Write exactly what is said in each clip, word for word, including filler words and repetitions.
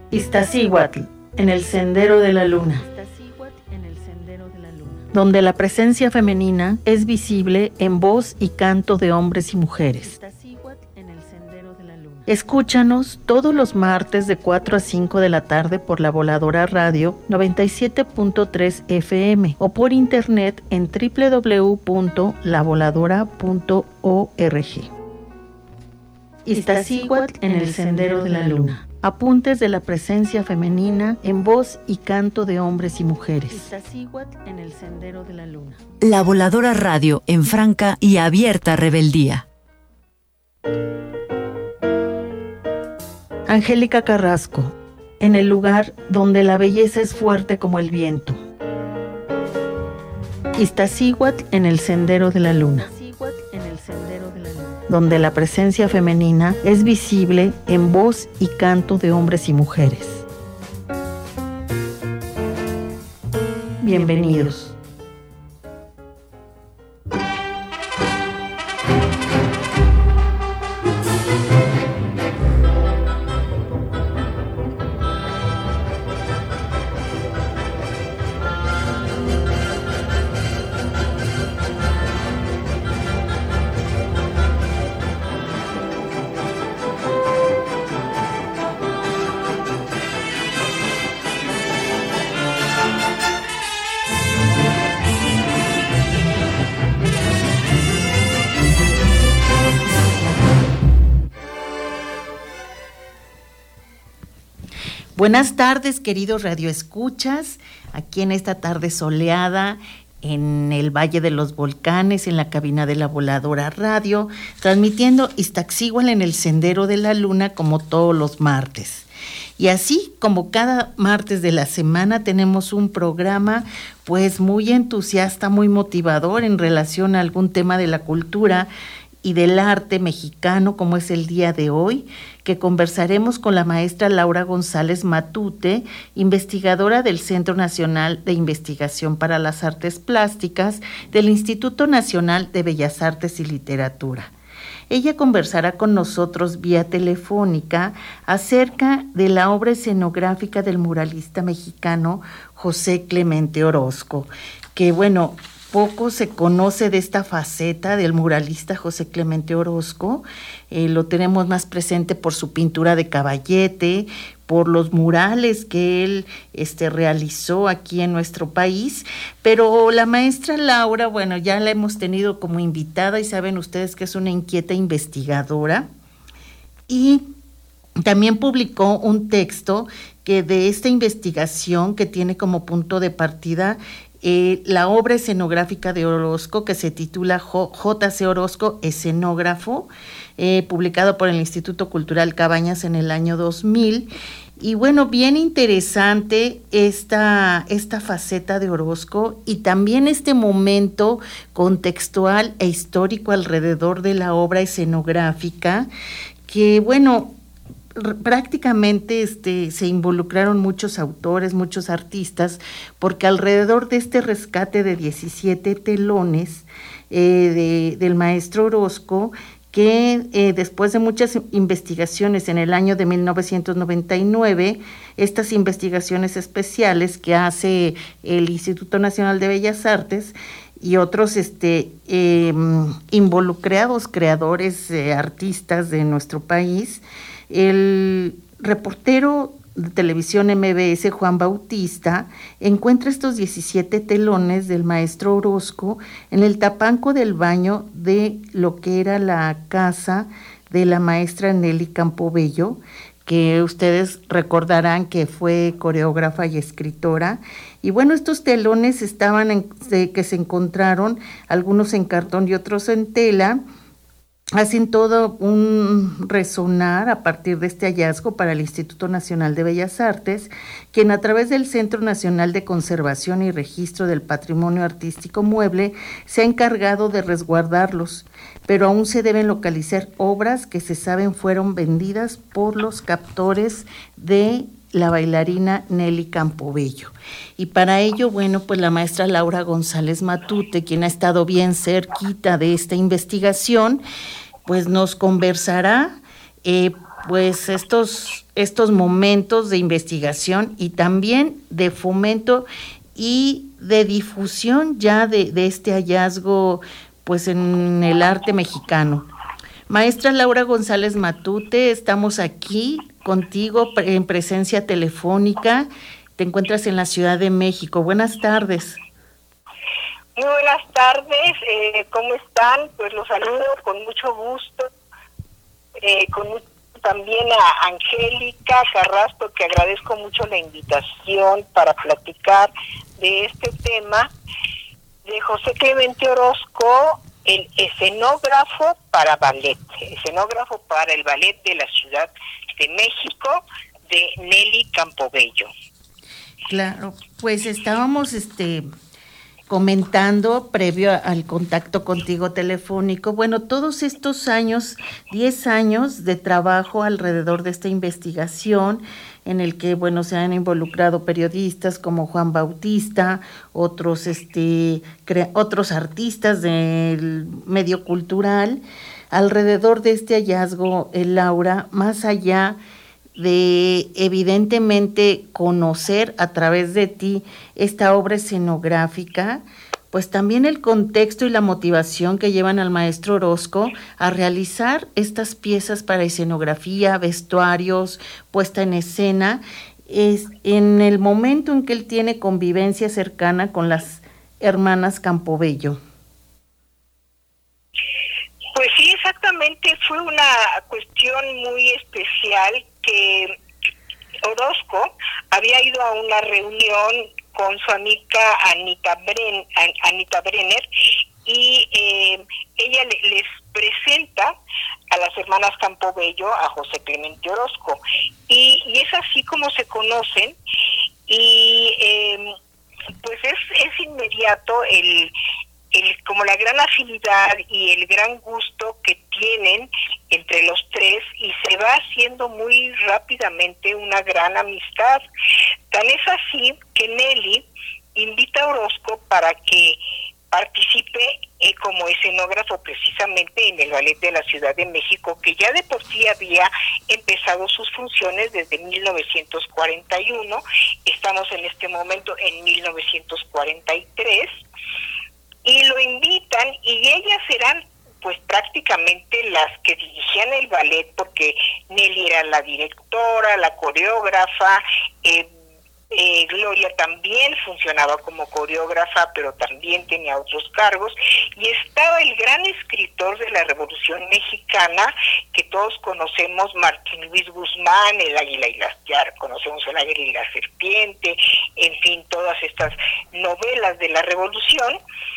Iztaccíhuatl, en el sendero de la luna, donde la presencia femenina es visible en voz y canto de hombres y mujeres. Escúchanos todos los martes de cuatro a cinco de la tarde por La Voladora Radio noventa y siete punto tres F M o por internet en doble u doble u doble u punto la voladora punto org. Iztaccíhuatl en el sendero de la luna. Apuntes de la presencia femenina en voz y canto de hombres y mujeres. Iztaccíhuatl en el sendero de la luna. La Voladora Radio en franca y abierta rebeldía. Angélica Carrasco, en el lugar donde la belleza es fuerte como el viento. Iztaccíhuatl en el sendero de la luna, donde la presencia femenina es visible en voz y canto de hombres y mujeres. Bienvenidos. Buenas tardes, queridos radioescuchas, aquí en esta tarde soleada, en el Valle de los Volcanes, en la cabina de La Voladora Radio, transmitiendo Iztaccíhuatl en el Sendero de la Luna como todos los martes. Y así como cada martes de la semana tenemos un programa pues muy entusiasta, muy motivador en relación a algún tema de la cultura y del arte mexicano, como es el día de hoy, que conversaremos con la maestra Laura González Matute, investigadora del Centro Nacional de Investigación para las Artes Plásticas del Instituto Nacional de Bellas Artes y Literatura. Ella conversará con nosotros vía telefónica acerca de la obra escenográfica del muralista mexicano José Clemente Orozco, que bueno, poco se conoce de esta faceta del muralista José Clemente Orozco. Eh, lo tenemos más presente por su pintura de caballete, por los murales que él este, realizó aquí en nuestro país, pero la maestra Laura, bueno, ya la hemos tenido como invitada y saben ustedes que es una inquieta investigadora y también publicó un texto que de esta investigación que tiene como punto de partida Eh, la obra escenográfica de Orozco, que se titula J C Orozco, escenógrafo, eh, publicado por el Instituto Cultural Cabañas en el año dos mil. Y bueno, bien interesante esta, esta faceta de Orozco y también este momento contextual e histórico alrededor de la obra escenográfica, que bueno, prácticamente este, se involucraron muchos autores, muchos artistas, porque alrededor de este rescate de diecisiete telones eh, de, del maestro Orozco, que eh, después de muchas investigaciones en el año de mil novecientos noventa y nueve, estas investigaciones especiales que hace el Instituto Nacional de Bellas Artes y otros este, eh, involucrados creadores, eh, artistas de nuestro país, el reportero de televisión M B S, Juan Bautista, encuentra estos diecisiete telones del maestro Orozco en el tapanco del baño de lo que era la casa de la maestra Nelly Campobello, que ustedes recordarán que fue coreógrafa y escritora. Y bueno, estos telones estaban en, de, que se encontraron, algunos en cartón y otros en tela, hacen todo un resonar a partir de este hallazgo para el Instituto Nacional de Bellas Artes, quien a través del Centro Nacional de Conservación y Registro del Patrimonio Artístico Mueble se ha encargado de resguardarlos, pero aún se deben localizar obras que se saben fueron vendidas por los captores de la bailarina Nelly Campobello. Y para ello, bueno, pues la maestra Laura González Matute, quien ha estado bien cerquita de esta investigación, pues nos conversará eh, pues estos estos momentos de investigación y también de fomento y de difusión ya de, de este hallazgo pues en el arte mexicano. Maestra Laura González Matute, estamos aquí contigo en presencia telefónica. Te encuentras en la Ciudad de México. Buenas tardes. Muy buenas tardes, eh, ¿cómo están? Pues los saludo con mucho gusto, eh, con también a Angélica Carrasco, que agradezco mucho la invitación para platicar de este tema, de José Clemente Orozco, el escenógrafo para ballet, escenógrafo para el ballet de la Ciudad de México, de Nelly Campobello. Claro, pues estábamos este comentando previo al contacto contigo telefónico, bueno, todos estos años, diez años de trabajo alrededor de esta investigación, en el que, bueno, se han involucrado periodistas como Juan Bautista, otros, este, crea- otros artistas del medio cultural, alrededor de este hallazgo, eh, Laura, más allá de evidentemente conocer a través de ti esta obra escenográfica, pues también el contexto y la motivación que llevan al maestro Orozco a realizar estas piezas para escenografía, vestuarios, puesta en escena, es en el momento en que él tiene convivencia cercana con las hermanas Campobello. Pues sí, exactamente, fue una cuestión muy especial que Orozco había ido a una reunión con su amiga Anita, Bren, Anita Brenner y eh, ella le, les presenta a las hermanas Campobello a José Clemente Orozco y, y es así como se conocen y eh, pues es, es inmediato el El, como la gran afinidad y el gran gusto que tienen entre los tres y se va haciendo muy rápidamente una gran amistad. Tan es así que Nelly invita a Orozco para que participe eh, como escenógrafo precisamente en el Ballet de la Ciudad de México, que ya de por sí había empezado sus funciones desde mil novecientos cuarenta y uno, estamos en este momento en mil novecientos cuarenta y tres, y lo invitan y ellas eran pues prácticamente las que dirigían el ballet, porque Nelly era la directora, la coreógrafa, eh, eh, Gloria también funcionaba como coreógrafa, pero también tenía otros cargos, y estaba el gran escritor de la Revolución Mexicana, que todos conocemos, Martín Luis Guzmán, el Águila y la, ya conocemos el Águila y la Serpiente, en fin, todas estas novelas de la Revolución.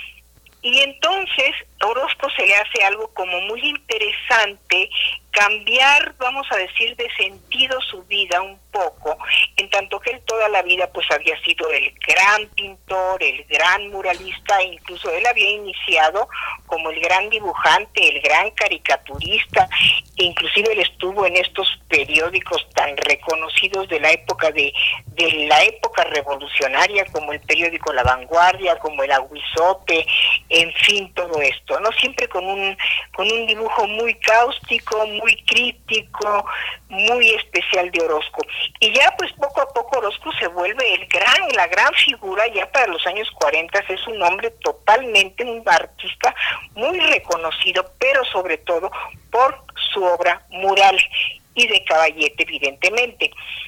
Y entonces Orozco se le hace algo como muy interesante, cambiar, vamos a decir, de sentido su vida un poco, en tanto que él toda la vida pues había sido el gran pintor, el gran muralista, incluso él había iniciado como el gran dibujante, el gran caricaturista, e inclusive él estuvo en estos periódicos tan reconocidos de la época de, de la época revolucionaria, como el periódico La Vanguardia, como el Aguizote, en fin, todo esto, ¿no? Siempre con un, con un dibujo muy cáustico, muy crítico, muy especial de Orozco. Y ya pues poco a poco Orozco se vuelve el gran, la gran figura, ya para los años cuarenta es un hombre totalmente, un artista muy reconocido, pero sobre todo por su obra mural y de caballete, evidentemente.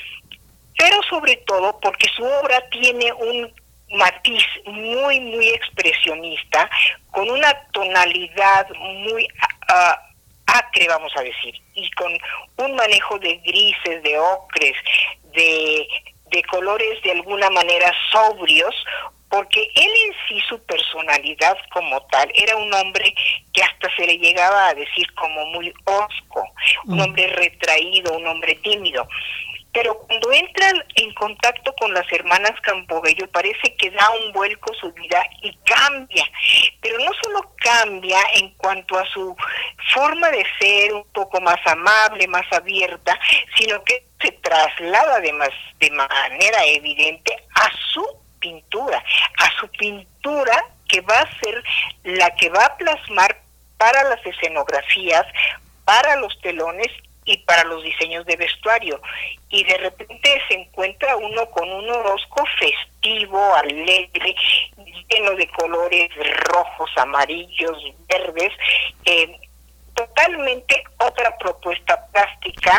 Pero sobre todo porque su obra tiene un matiz muy, muy expresionista, con una tonalidad muy uh, acre, vamos a decir, y con un manejo de grises, de ocres, de, de colores de alguna manera sobrios, porque él en sí, su personalidad como tal, era un hombre que hasta se le llegaba a decir como muy hosco, un hombre retraído, un hombre tímido. Pero cuando entra en contacto con las hermanas Campobello, parece que da un vuelco su vida y cambia. Pero no solo cambia en cuanto a su forma de ser, un poco más amable, más abierta, sino que se traslada de, más, de manera evidente a su pintura, a su pintura que va a ser la que va a plasmar para las escenografías, para los telones y para los diseños de vestuario. Y de repente se encuentra uno con un Orozco festivo, alegre, lleno de colores rojos, amarillos, verdes, eh, totalmente otra propuesta plástica.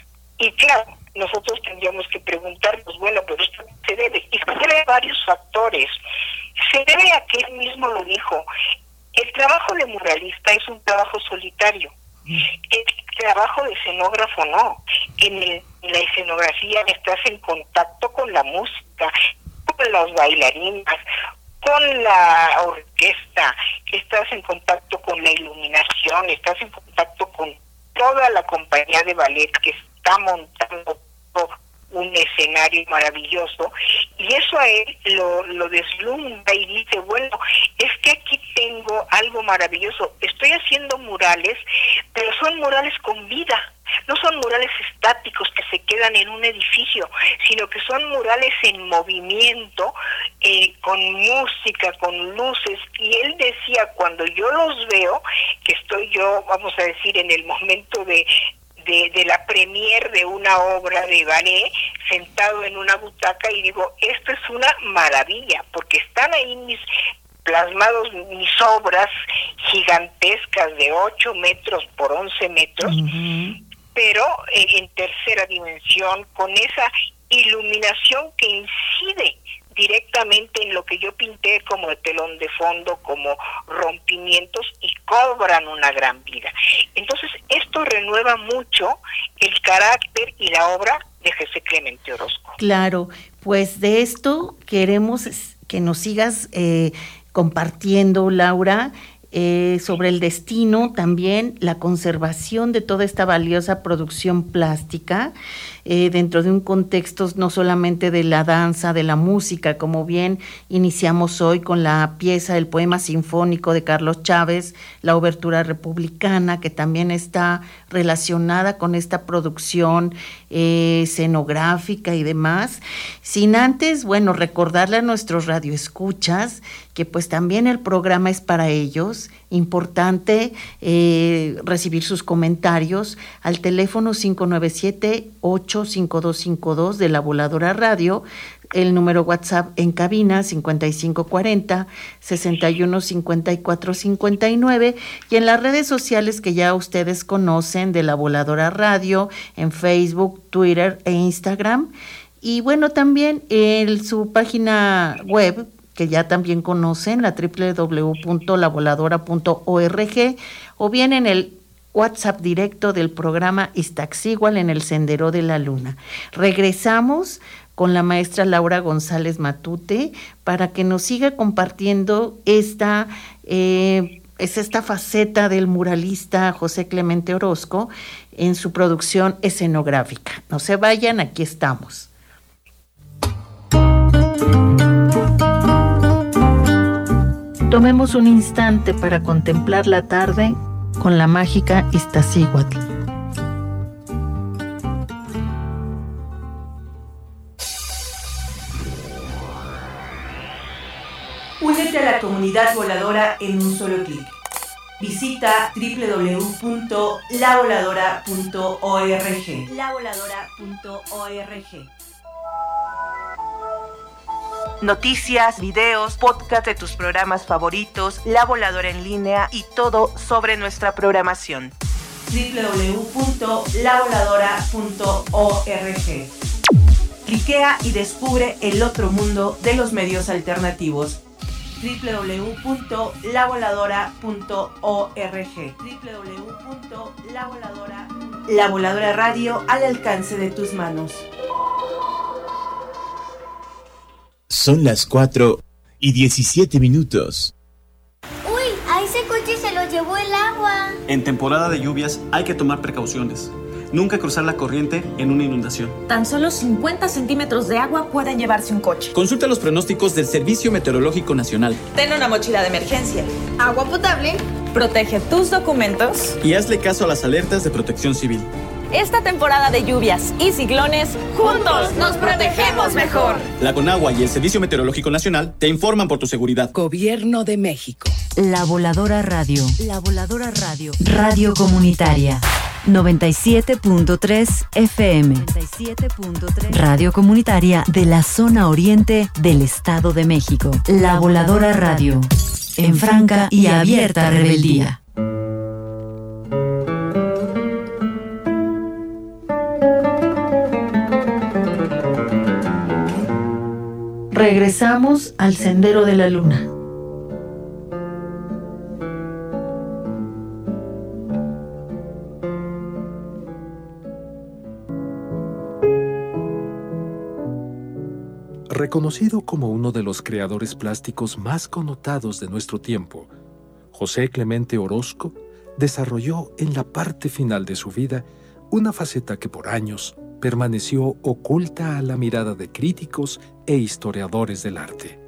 Y claro, nosotros tendríamos que preguntarnos, bueno, pero esto se debe, y se debe a varios factores. Se debe a que él mismo lo dijo, el trabajo de muralista es un trabajo solitario. El trabajo de escenógrafo no. En, el, en la escenografía estás en contacto con la música, con los bailarines, con la orquesta, estás en contacto con la iluminación, estás en contacto con toda la compañía de ballet que está montando un escenario maravilloso, y eso a él lo, lo deslumbra y dice, bueno, es que aquí tengo algo maravilloso, estoy haciendo murales, pero son murales con vida, no son murales estáticos que se quedan en un edificio, sino que son murales en movimiento, eh, con música, con luces, y él decía, cuando yo los veo, que estoy yo, vamos a decir, en el momento de De, de la premier de una obra de ballet, sentado en una butaca, y digo, esto es una maravilla, porque están ahí mis plasmados mis obras gigantescas de ocho metros por once metros, uh-huh. pero eh, en tercera dimensión, con esa iluminación que incide directamente en lo que yo pinté como el telón de fondo, como rompimientos, y cobran una gran vida. Entonces, esto renueva mucho el carácter y la obra de José Clemente Orozco. Claro, pues de esto queremos que nos sigas eh, compartiendo, Laura, eh, sobre el destino, también la conservación de toda esta valiosa producción plástica, Eh, dentro de un contexto no solamente de la danza, de la música, como bien iniciamos hoy con la pieza, el poema sinfónico de Carlos Chávez, la obertura republicana, que también está relacionada con esta producción eh, escenográfica y demás, sin antes, bueno, recordarle a nuestros radioescuchas que pues también el programa es para ellos, importante eh, recibir sus comentarios al teléfono cinco nueve siete, ocho cinco dos cinco dos de La Voladora Radio, el número WhatsApp en cabina cincuenta y cinco cuarenta, sesenta y uno cincuenta y cuatro cincuenta y nueve, y en las redes sociales que ya ustedes conocen de La Voladora Radio, en Facebook, Twitter e Instagram, y bueno, también en su página web que ya también conocen, la doble u doble u doble u punto la voladora punto org, o bien en el WhatsApp directo del programa Iztaccíhuatl en el Sendero de la Luna. Regresamos con la maestra Laura González Matute para que nos siga compartiendo esta, eh, es esta faceta del muralista José Clemente Orozco en su producción escenográfica. No se vayan, aquí estamos. Tomemos un instante para contemplar la tarde con la mágica Iztaccíhuatl. Únete a la comunidad voladora en un solo clic. Visita doble u doble u doble u punto la voladora punto org. la voladora punto org. Noticias, videos, podcast de tus programas favoritos, La Voladora en línea y todo sobre nuestra programación. doble u doble u doble u punto la voladora punto org. Cliquea y descubre el otro mundo de los medios alternativos. doble u doble u doble u punto la voladora punto org. doble u doble u doble u punto la voladora punto org. La Voladora Radio al alcance de tus manos. Son las cuatro y diecisiete minutos. ¡Uy! A ese coche se lo llevó el agua. En temporada de lluvias hay que tomar precauciones. Nunca cruzar la corriente en una inundación. Tan solo cincuenta centímetros de agua pueden llevarse un coche. Consulta los pronósticos del Servicio Meteorológico Nacional. Ten una mochila de emergencia. Agua potable. Protege tus documentos. Y hazle caso a las alertas de Protección Civil. Esta temporada de lluvias y ciclones, juntos nos protegemos mejor. La Conagua y el Servicio Meteorológico Nacional te informan por tu seguridad. Gobierno de México. La Voladora Radio. La Voladora Radio. Radio comunitaria. noventa y siete punto tres F M. Radio comunitaria de la zona oriente del Estado de México. La Voladora Radio. En franca y abierta rebeldía. Regresamos al Sendero de la Luna. Reconocido como uno de los creadores plásticos más connotados de nuestro tiempo, José Clemente Orozco desarrolló en la parte final de su vida una faceta que por años permaneció oculta a la mirada de críticos e historiadores del arte.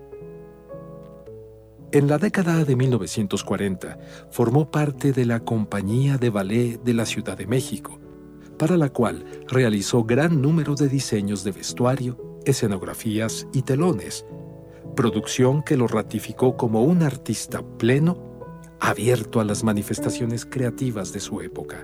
En la década de mil novecientos cuarenta, formó parte de la Compañía de Ballet de la Ciudad de México, para la cual realizó gran número de diseños de vestuario, escenografías y telones, producción que lo ratificó como un artista pleno, abierto a las manifestaciones creativas de su época.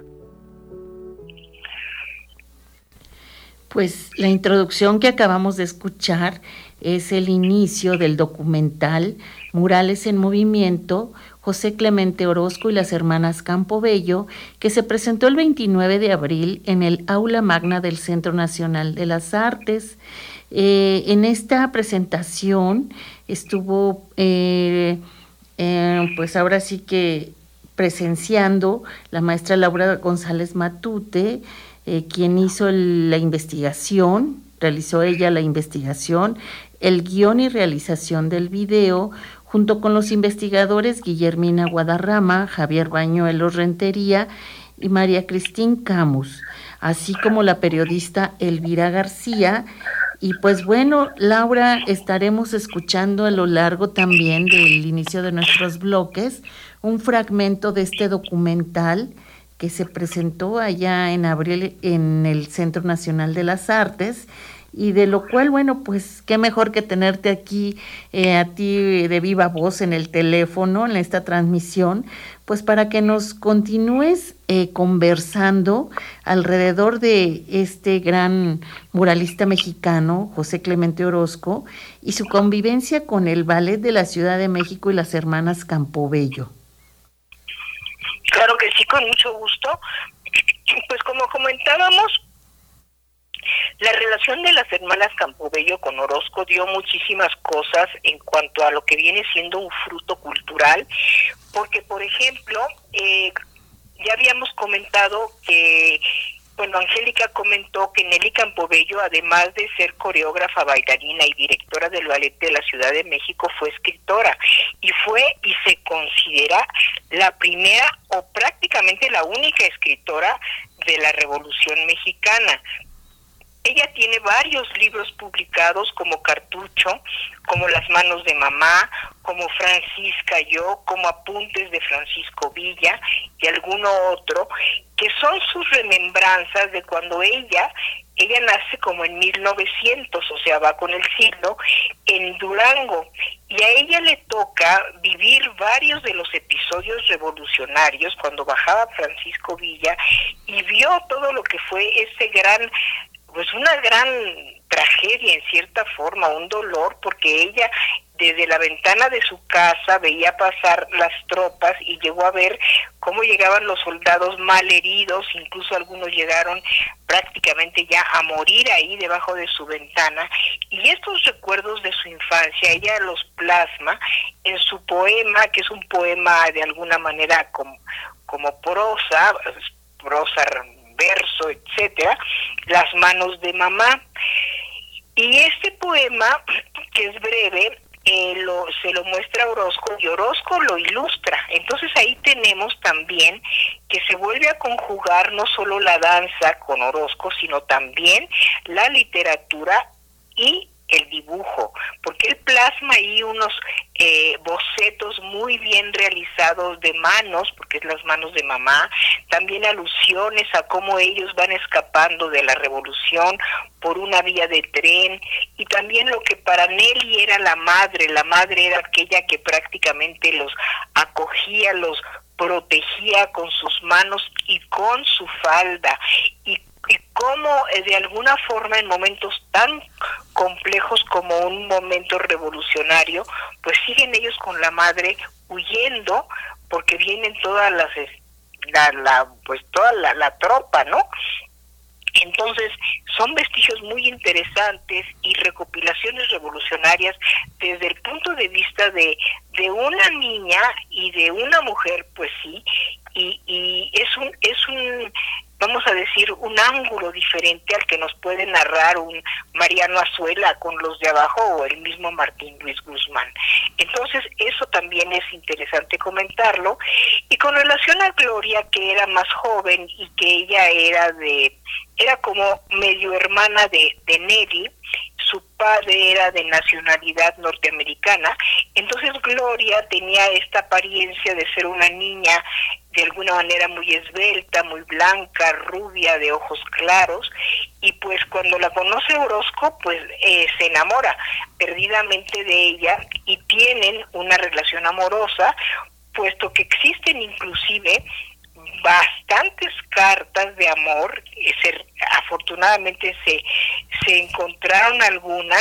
Pues la introducción que acabamos de escuchar es el inicio del documental Murales en Movimiento, José Clemente Orozco y las hermanas Campobello, que se presentó el veintinueve de abril en el Aula Magna del Centro Nacional de las Artes. Eh, en esta presentación estuvo, eh, eh, pues ahora sí que presenciando la maestra Laura González Matute, eh, quien hizo el, la investigación, realizó ella la investigación, el guión y realización del video, junto con los investigadores Guillermina Guadarrama, Javier Bañuelos Rentería y María Cristín Camus, así como la periodista Elvira García. Y pues bueno, Laura, estaremos escuchando a lo largo también del inicio de nuestros bloques un fragmento de este documental que se presentó allá en abril en el Centro Nacional de las Artes, y de lo cual, bueno, pues qué mejor que tenerte aquí, eh, a ti de viva voz en el teléfono, en esta transmisión, pues para que nos continúes eh, conversando alrededor de este gran muralista mexicano, José Clemente Orozco, y su convivencia con el Ballet de la Ciudad de México y las hermanas Campobello. Claro que sí, con mucho gusto. Pues como comentábamos, la relación de las hermanas Campobello con Orozco dio muchísimas cosas en cuanto a lo que viene siendo un fruto cultural, porque, por ejemplo, eh, ya habíamos comentado que, bueno, Angélica comentó que Nelly Campobello, además de ser coreógrafa, bailarina y directora del Ballet de la Ciudad de México, fue escritora, y fue y se considera la primera o prácticamente la única escritora de la Revolución Mexicana. Ella tiene varios libros publicados como Cartucho, como Las manos de mamá, como Francisca Yo, como Apuntes de Francisco Villa y alguno otro, que son sus remembranzas de cuando ella, ella nace como en mil novecientos, o sea, va con el siglo, en Durango, y a ella le toca vivir varios de los episodios revolucionarios cuando bajaba Francisco Villa y vio todo lo que fue ese gran, pues una gran tragedia en cierta forma, un dolor, porque ella desde la ventana de su casa veía pasar las tropas y llegó a ver cómo llegaban los soldados mal heridos, incluso algunos llegaron prácticamente ya a morir ahí debajo de su ventana, y estos recuerdos de su infancia ella los plasma en su poema, que es un poema de alguna manera como, como prosa, prosa verso, etcétera, Las manos de mamá. Y este poema, que es breve, eh, lo, se lo muestra Orozco y Orozco lo ilustra. Entonces ahí tenemos también que se vuelve a conjugar no solo la danza con Orozco, sino también la literatura y el dibujo, porque él plasma ahí unos eh, bocetos muy bien realizados de manos, porque es las manos de mamá, también alusiones a cómo ellos van escapando de la revolución por una vía de tren, y también lo que para Nelly era la madre, la madre era aquella que prácticamente los acogía, los protegía con sus manos y con su falda, y, y cómo eh, de alguna forma en momentos tan complejos como un momento revolucionario, pues siguen ellos con la madre huyendo, porque vienen todas las la, la pues toda la, la tropa, ¿no? Entonces, son vestigios muy interesantes y recopilaciones revolucionarias desde el punto de vista de, de una niña y de una mujer, pues sí, y, y es un, es un, vamos a decir, un ángulo diferente al que nos puede narrar un Mariano Azuela con Los de Abajo o el mismo Martín Luis Guzmán. Entonces, eso también es interesante comentarlo. Y con relación a Gloria, que era más joven y que ella era de, era como medio hermana de, de Nelly, su padre era de nacionalidad norteamericana, entonces Gloria tenía esta apariencia de ser una niña de alguna manera muy esbelta, muy blanca, rubia, de ojos claros, y pues cuando la conoce Orozco, pues eh, se enamora perdidamente de ella y tienen una relación amorosa, puesto que existen inclusive bastantes cartas de amor. Se, afortunadamente se, se encontraron algunas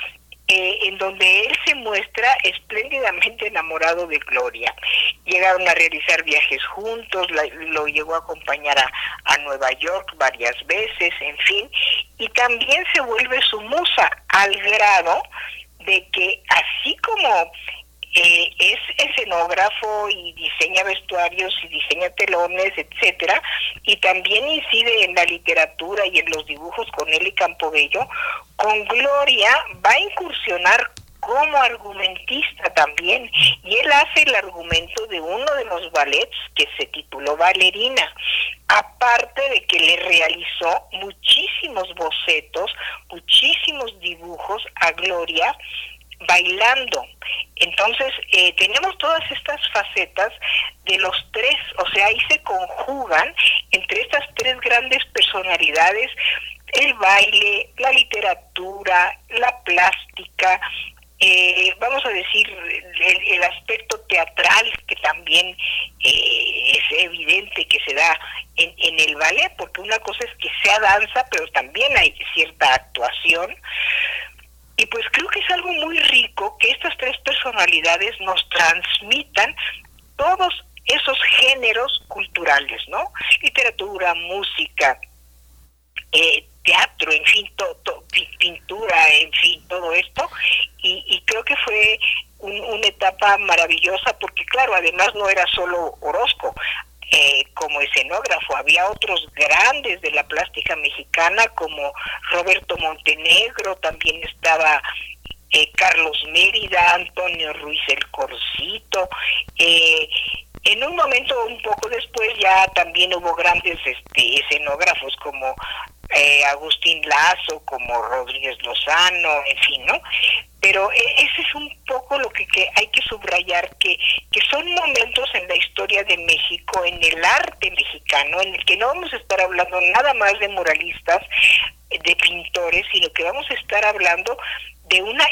eh, en donde él se muestra espléndidamente enamorado de Gloria. Llegaron a realizar viajes juntos, la, lo llegó a acompañar a, a Nueva York varias veces, en fin, y también se vuelve su musa, al grado de que así como Eh, es escenógrafo y diseña vestuarios y diseña telones, etcétera, y también incide en la literatura y en los dibujos con Nelly Campobello, con Gloria va a incursionar como argumentista también, y él hace el argumento de uno de los ballets que se tituló Valerina, aparte de que le realizó muchísimos bocetos, muchísimos dibujos a Gloria bailando. Entonces eh, tenemos todas estas facetas de los tres, o sea, ahí se conjugan entre estas tres grandes personalidades: el baile, la literatura, la plástica, eh, vamos a decir el, el aspecto teatral, que también eh, es evidente que se da en, en el ballet, porque una cosa es que sea danza, pero también hay cierta actuación. Y pues creo que es algo muy rico que estas tres personalidades nos transmitan todos esos géneros culturales, ¿no? Literatura, música, eh, teatro, en fin, to, to, pintura, en fin, todo esto. Y, y creo que fue un, una etapa maravillosa porque, claro, además no era solo Orozco. Eh, como escenógrafo, había otros grandes de la plástica mexicana como Roberto Montenegro, también estaba eh, Carlos Mérida, Antonio Ruiz el Corcito. Eh, en un momento un poco después ya también hubo grandes este, escenógrafos como eh, Agustín Lazo, como Rodríguez Lozano, en fin, ¿no? Pero ese es un poco lo que, que hay que subrayar, que, que son momentos en la historia de México, en el arte mexicano, en el que no vamos a estar hablando nada más de muralistas, de pintores, sino que vamos a estar hablando de una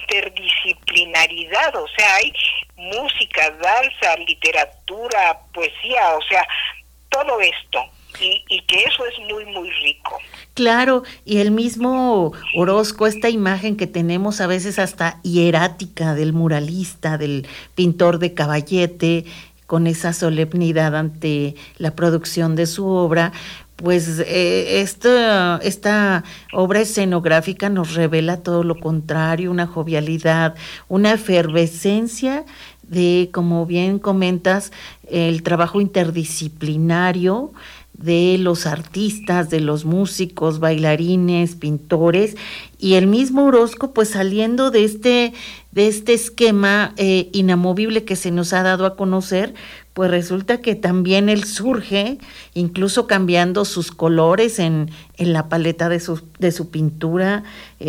interdisciplinaridad, o sea, hay música, danza, literatura, poesía, o sea, todo esto. Y, y que eso es muy, muy rico. Claro, y el mismo Orozco, esta imagen que tenemos a veces hasta hierática del muralista, del pintor de caballete, con esa solemnidad ante la producción de su obra, pues eh, esta, esta obra escenográfica nos revela todo lo contrario, una jovialidad, una efervescencia de, como bien comentas, el trabajo interdisciplinario de los artistas, de los músicos, bailarines, pintores, y el mismo Orozco pues saliendo de este, de este esquema eh, inamovible que se nos ha dado a conocer, pues resulta que también él surge, incluso cambiando sus colores en, en la paleta de su, de su pintura,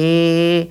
eh,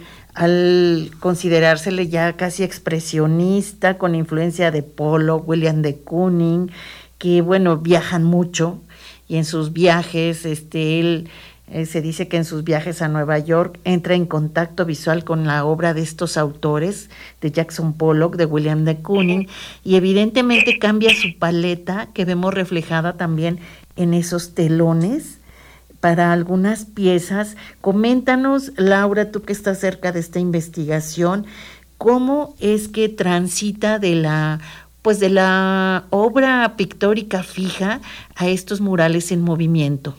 al considerársele ya casi expresionista, con influencia de Pollock, William de Kooning, que bueno, viajan mucho, y en sus viajes este él Eh, se dice que en sus viajes a Nueva York entra en contacto visual con la obra de estos autores, de Jackson Pollock, de William de Kooning, y evidentemente cambia su paleta, que vemos reflejada también en esos telones para algunas piezas. Coméntanos, Laura, tú que estás cerca de esta investigación, ¿cómo es que transita de la pues de la obra pictórica fija a estos murales en movimiento?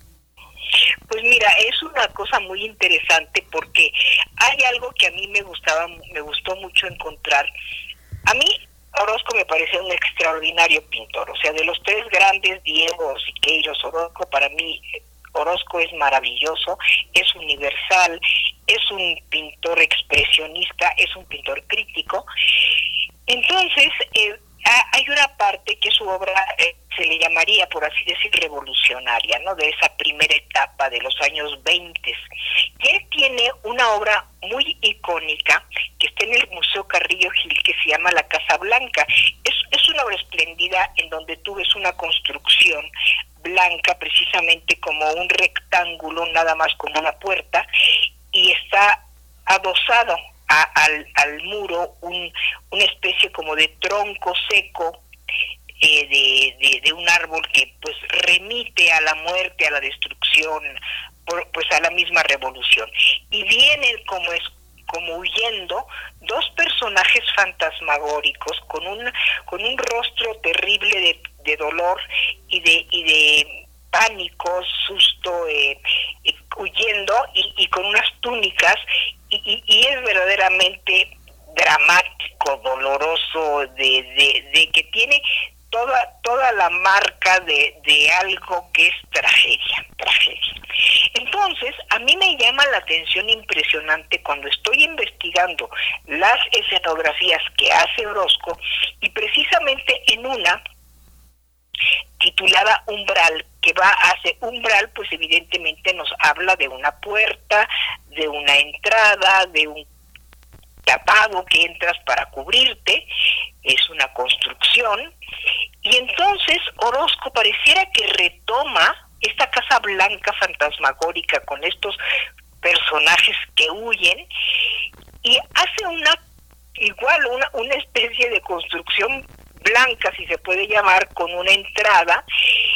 Pues mira, es una cosa muy interesante porque hay algo que a mí me gustaba, me gustó mucho encontrar. A mí Orozco me parece un extraordinario pintor, o sea, de los tres grandes, Diego, Siqueiros, Orozco, para mí Orozco es maravilloso, es universal, es un pintor expresionista, es un pintor crítico. Entonces, eh, hay una parte que su obra eh, se le llamaría, por así decir, revolucionaria, ¿no? De esa primera etapa de los años veinte. Y él tiene una obra muy icónica que está en el Museo Carrillo Gil, que se llama La Casa Blanca. Es, es una obra espléndida en donde tú ves una construcción blanca, precisamente como un rectángulo, nada más como una puerta, y está adosado a, al, al muro un, una especie como de tronco seco eh, de, de, de un árbol que pues remite a la muerte, a la destrucción, por, pues a la misma revolución. Y vienen como es como huyendo dos personajes fantasmagóricos con un con un rostro terrible de, de dolor y de y de pánico, susto, eh, eh, huyendo y, y con unas túnicas y, y, y es verdaderamente dramático, doloroso, de, de, de que tiene toda toda la marca de, de algo que es tragedia, tragedia. Entonces, a mí me llama la atención impresionante cuando estoy investigando las escenografías que hace Orozco, y precisamente en una titulada Umbral, que va hacia umbral, pues evidentemente nos habla de una puerta, de una entrada, de un tapado que entras para cubrirte, es una construcción, y entonces Orozco pareciera que retoma esta casa blanca fantasmagórica con estos personajes que huyen y hace una igual una, una especie de construcción blanca, si se puede llamar, con una entrada,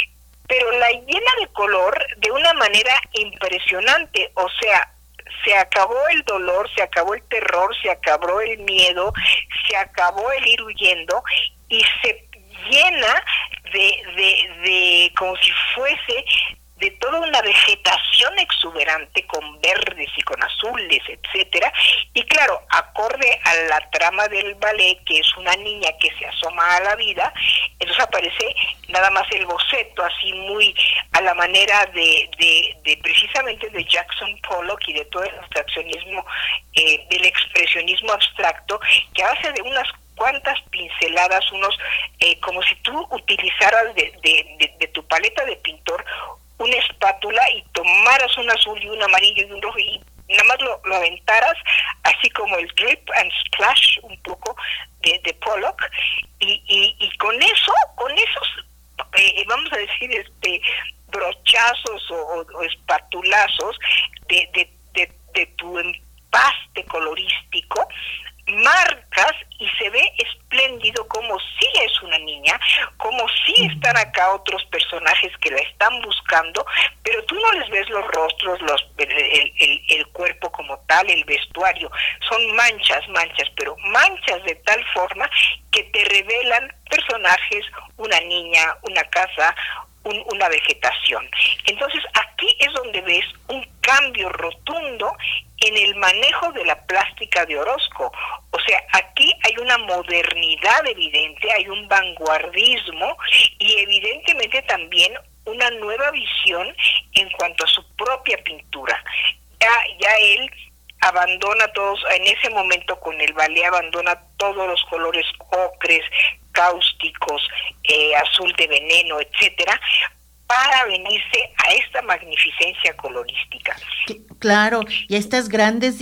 pero la llena de color de una manera impresionante. O sea, se acabó el dolor, se acabó el terror, se acabó el miedo, se acabó el ir huyendo y se llena de, de, de como si fuese de toda una vegetación exuberante con verdes y con azules, etcétera, y claro, acorde a la trama del ballet, que es una niña que se asoma a la vida, entonces aparece nada más el boceto, así muy a la manera de, de, de precisamente de Jackson Pollock y de todo el abstraccionismo, eh, del expresionismo abstracto, que a base de unas cuantas pinceladas, unos eh, como si tú utilizaras de, de, de, de tu paleta de pintor una espátula y tomaras un azul y un amarillo y un rojo y nada más lo, lo aventaras, así como el drip and splash un poco de, de Pollock, y, y, y con eso, con esos, eh, vamos a decir, este brochazos o, o, o espatulazos de, de, de, de tu empaste colorístico, marcas y se ve espléndido como sí es una niña, como sí están acá otros personajes que la están buscando, pero tú no les ves los rostros, los el, el, el cuerpo como tal, el vestuario, son manchas, manchas, pero manchas de tal forma que te revelan personajes, una niña, una casa, un, una vegetación. Entonces aquí es donde ves un cambio rotundo en el manejo de la plástica de Orozco. O sea, aquí hay una modernidad evidente, hay un vanguardismo y evidentemente también una nueva visión en cuanto a su propia pintura. Ya, ya él abandona todos, en ese momento con el ballet abandona todos los colores ocres, cáusticos, eh, azul de veneno, etcétera, para venirse a esta magnificencia colorística. Claro, y estas grandes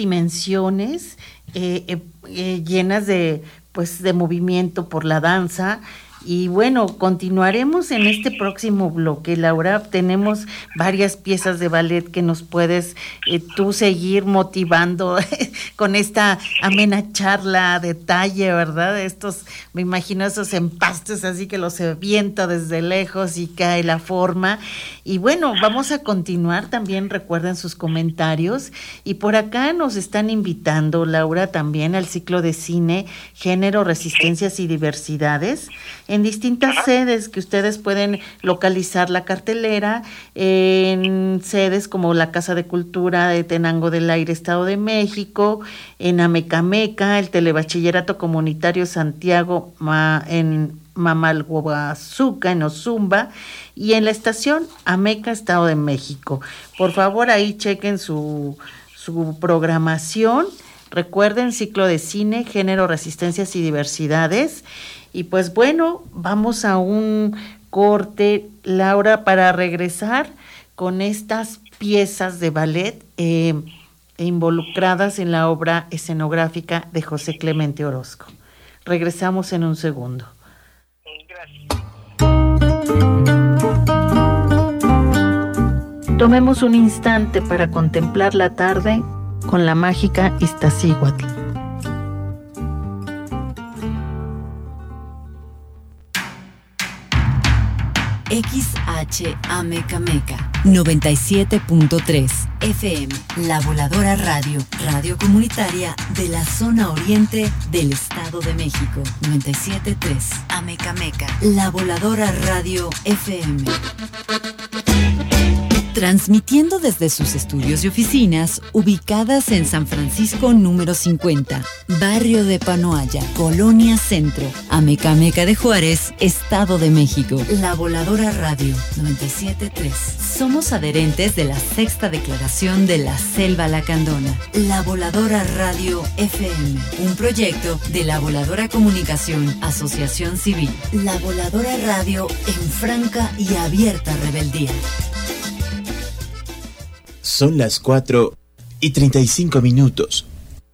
dimensiones eh, eh, eh, llenas de pues de movimiento por la danza Y bueno, continuaremos en este próximo bloque, Laura. Tenemos varias piezas de ballet que nos puedes eh, tú seguir motivando con esta amena charla, detalle, ¿verdad? Estos, me imagino esos empastes así que los avienta desde lejos y cae la forma. Y bueno, vamos a continuar también, recuerden sus comentarios. Y por acá nos están invitando, Laura, también al ciclo de cine Género, Resistencias y Diversidades, en distintas Ajá. sedes que ustedes pueden localizar la cartelera, en sedes como la Casa de Cultura de Tenango del Aire, Estado de México, en Amecameca, el Telebachillerato Comunitario Santiago ma, en Mamalhuazuca, en Ozumba, y en la estación Ameca, Estado de México. Por favor, ahí chequen su, su programación. Recuerden, ciclo de cine, género, resistencias y diversidades. Y pues bueno, vamos a un corte, Laura, para regresar con estas piezas de ballet eh, involucradas en la obra escenográfica de José Clemente Orozco. Regresamos en un segundo. Tomemos un instante para contemplar la tarde con la mágica Iztaccíhuatl. X H Amecameca noventa y siete punto tres F M, La Voladora Radio, radio comunitaria de la zona oriente del Estado de México. noventa y siete punto tres Amecameca, La Voladora Radio F M. Transmitiendo desde sus estudios y oficinas, ubicadas en San Francisco número cincuenta, Barrio de Panoaya, Colonia Centro, Amecameca de Juárez, Estado de México. La Voladora Radio noventa y siete punto tres. Somos adherentes de la Sexta Declaración de la Selva Lacandona. La Voladora Radio F M, un proyecto de La Voladora Comunicación, Asociación Civil. La Voladora Radio en franca y abierta rebeldía. Son las cuatro y treinta y cinco minutos.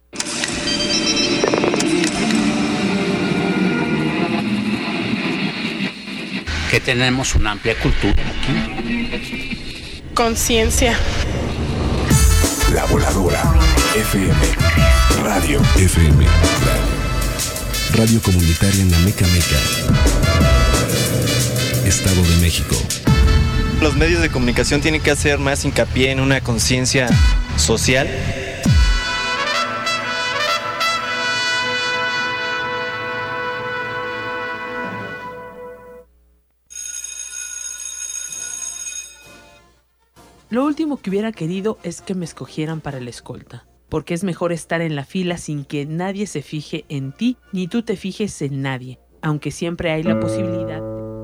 Que tenemos una amplia cultura aquí. Conciencia. La Voladora F M. Radio F M. Radio, Radio comunitaria en Amecameca, Estado de México. Los medios de comunicación tienen que hacer más hincapié en una conciencia social. Lo último que hubiera querido es que me escogieran para la escolta, porque es mejor estar en la fila sin que nadie se fije en ti, ni tú te fijes en nadie, aunque siempre hay la posibilidad.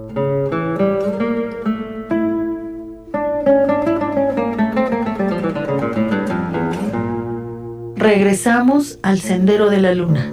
Regresamos al Sendero de la Luna.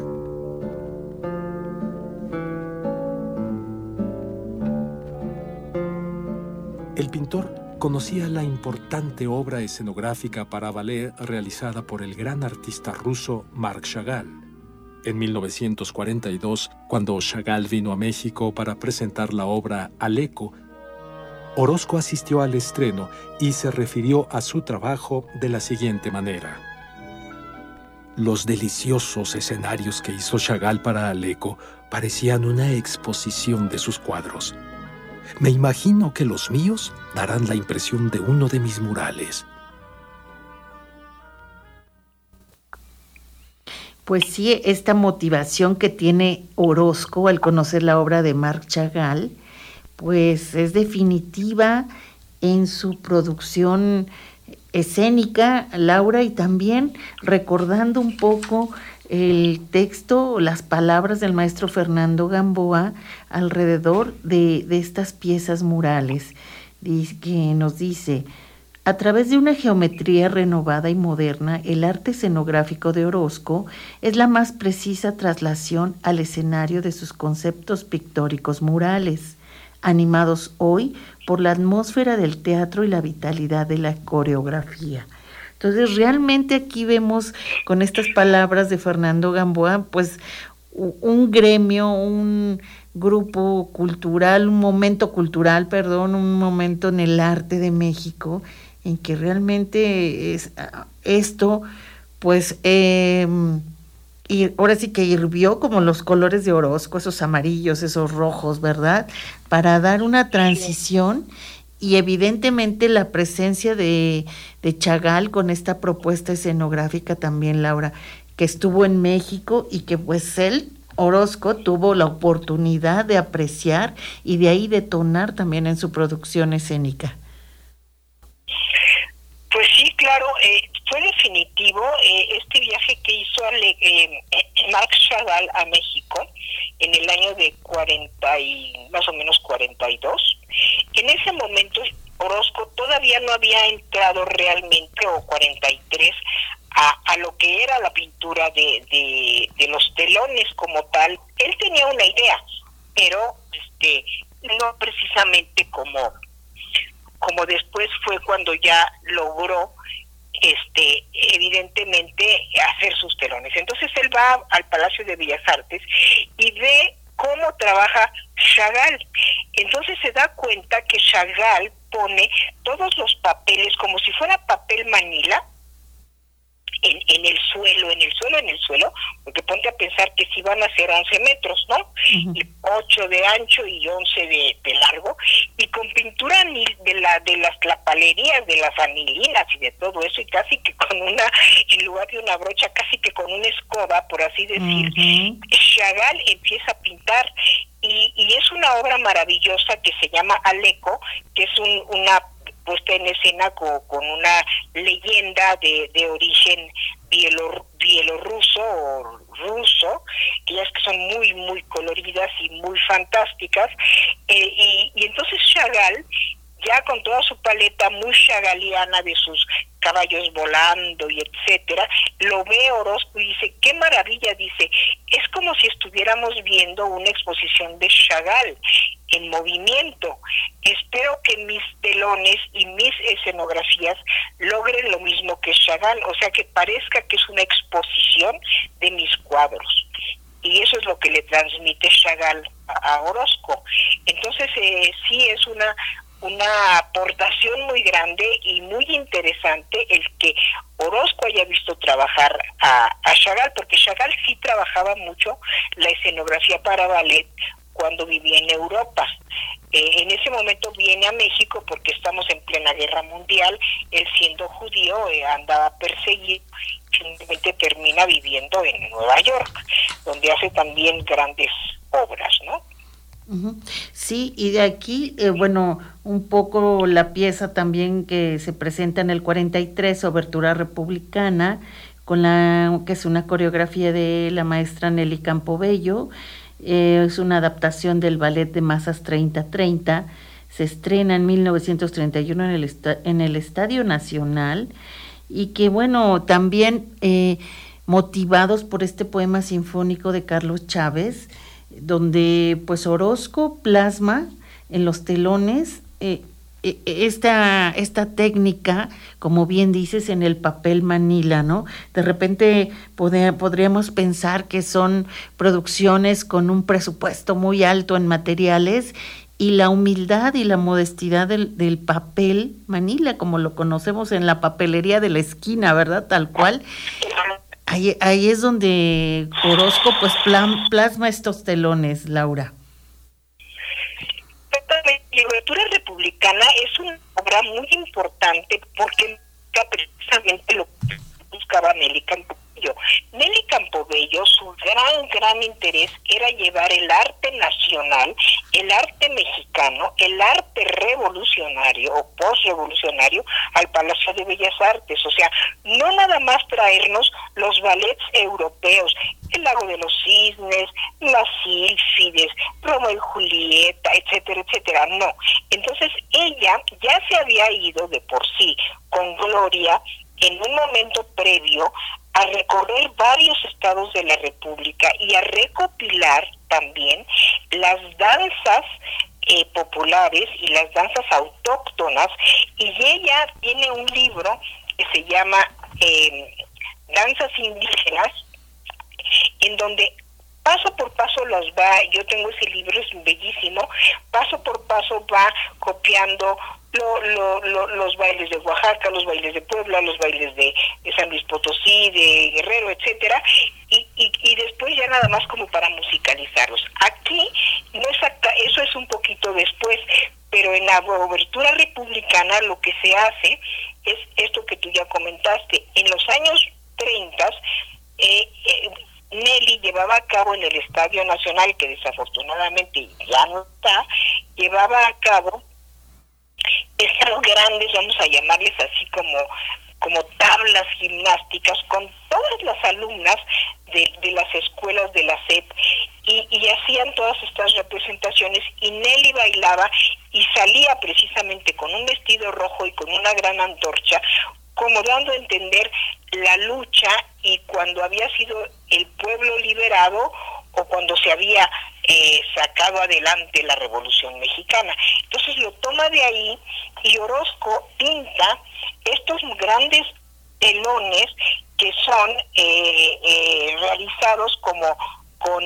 El pintor conocía la importante obra escenográfica para ballet realizada por el gran artista ruso Marc Chagall. En mil novecientos cuarenta y dos, cuando Chagall vino a México para presentar la obra Aleko, Orozco asistió al estreno y se refirió a su trabajo de la siguiente manera. Los deliciosos escenarios que hizo Chagall para Aleko parecían una exposición de sus cuadros. Me imagino que los míos darán la impresión de uno de mis murales. Pues sí, esta motivación que tiene Orozco al conocer la obra de Marc Chagall, pues es definitiva en su producción escénica, Laura, y también recordando un poco el texto, las palabras del maestro Fernando Gamboa alrededor de, de estas piezas murales, que nos dice: a través de una geometría renovada y moderna, el arte escenográfico de Orozco es la más precisa traslación al escenario de sus conceptos pictóricos murales, animados hoy por la atmósfera del teatro y la vitalidad de la coreografía. Entonces, realmente aquí vemos con estas palabras de Fernando Gamboa, pues un gremio, un grupo cultural, un momento cultural, perdón, un momento en el arte de México, en que realmente es, esto, pues, eh, y ahora sí que hirvió como los colores de Orozco, esos amarillos, esos rojos, ¿verdad? Para dar una transición y evidentemente la presencia de, de Chagall con esta propuesta escenográfica también, Laura, que estuvo en México y que pues él, Orozco, tuvo la oportunidad de apreciar y de ahí detonar también en su producción escénica. Pues sí, claro, eh, fue definitivo eh, este viaje que hizo Ale, eh, Max Chagall a México en el año de cuarenta y más o menos cuarenta y dos. En ese momento Orozco todavía no había entrado realmente, o cuarenta y tres, a, a lo que era la pintura de, de, de los telones como tal. Él tenía una idea, pero este no precisamente como como después fue cuando ya logró este evidentemente hacer sus telones. Entonces él va al Palacio de Bellas Artes y ve cómo trabaja Chagall. Entonces se da cuenta que Chagall pone todos los papeles como si fuera papel manila en, en el suelo, en el suelo, en el suelo, porque ponte a pensar que si van a ser once metros, ¿no? Uh-huh. Y ocho de ancho y once de, de largo, y con pintura de la de las lapalerías, de las anilinas y de todo eso, y casi que con una, en lugar de una brocha, casi que con una escoba, por así decir, uh-huh. Chagall empieza a pintar, y, y es una obra maravillosa que se llama Aleco, que es un, una puesta en escena con, con una leyenda de, de origen bielor, bielorruso o ruso, ellas que son muy, muy coloridas y muy fantásticas, eh, y, y entonces Chagall, ya con toda su paleta muy chagalliana de sus caballos volando y etcétera, lo ve Orozco y dice, qué maravilla, dice, es como si estuviéramos viendo una exposición de Chagall en movimiento. Espero que mis telones y mis escenografías logren lo mismo que Chagall, o sea, que parezca que es una exposición de mis cuadros. Y eso es lo que le transmite Chagall a, a Orozco. Entonces, eh, sí es una una aportación muy grande y muy interesante el que Orozco haya visto trabajar a, a Chagall, porque Chagall sí trabajaba mucho la escenografía para ballet cuando vivía en Europa. Eh, en ese momento viene a México porque estamos en plena guerra mundial, él siendo judío eh, andaba perseguido, simplemente termina viviendo en Nueva York, donde hace también grandes obras, ¿no? Uh-huh. Sí, y de aquí, eh, bueno, un poco la pieza también que se presenta en el cuarenta y tres, Obertura Republicana, con la que es una coreografía de la maestra Nelly Campobello, eh, es una adaptación del ballet de masas treinta treinta, se estrena en mil novecientos treinta y uno en el, esta- en el Estadio Nacional, y que bueno, también eh, motivados por este poema sinfónico de Carlos Chávez, donde pues Orozco plasma en los telones eh, eh, esta, esta técnica, como bien dices, en el papel manila, ¿no? De repente pod- podríamos pensar que son producciones con un presupuesto muy alto en materiales, y la humildad y la modestidad del, del papel manila, como lo conocemos en la papelería de la esquina, ¿verdad? Tal cual. Ahí, ahí es donde Orozco pues plan, plasma estos telones, Laura. La Obertura Republicana es una obra muy importante porque precisamente lo que buscaba Nelly Campobello. Nelly Campobello, su gran, gran interés era llevar el arte nacional, el arte mexicano, el arte revolucionario o postrevolucionario al Palacio de Bellas Artes. O sea, no nada más traernos los ballets europeos, el Lago de los Cisnes, las Sílfides, Romeo y Julieta, etcétera, etcétera. No. Entonces ella ya se había ido de por sí con Gloria en un momento previo a recorrer varios estados de la República y a recopilar también las danzas eh, populares y las danzas autóctonas, y ella tiene un libro que se llama eh, Danzas Indígenas, en donde paso por paso las va, yo tengo ese libro, es bellísimo, paso por paso va copiando lo, lo, lo, los bailes de Oaxaca, los bailes de Puebla, los bailes de, de San Luis Potosí, de Guerrero, etcétera, y, y, y después ya nada más como para musicalizarlos. Aquí, no exacta, eso es un poquito después, pero en la obertura republicana lo que se hace es esto que tú ya comentaste. En los años treinta, eh, eh, Nelly llevaba a cabo en el Estadio Nacional, que desafortunadamente ya no está, llevaba a cabo estas grandes, vamos a llamarles así como, como tablas gimnásticas con todas las alumnas de, de las escuelas de la S E P, y, y hacían todas estas representaciones, y Nelly bailaba y salía precisamente con un vestido rojo y con una gran antorcha, como dando a entender la lucha y cuando había sido el pueblo liberado o cuando se había eh, sacado adelante la Revolución Mexicana. Entonces lo toma de ahí y Orozco pinta estos grandes telones que son eh, eh, realizados como con,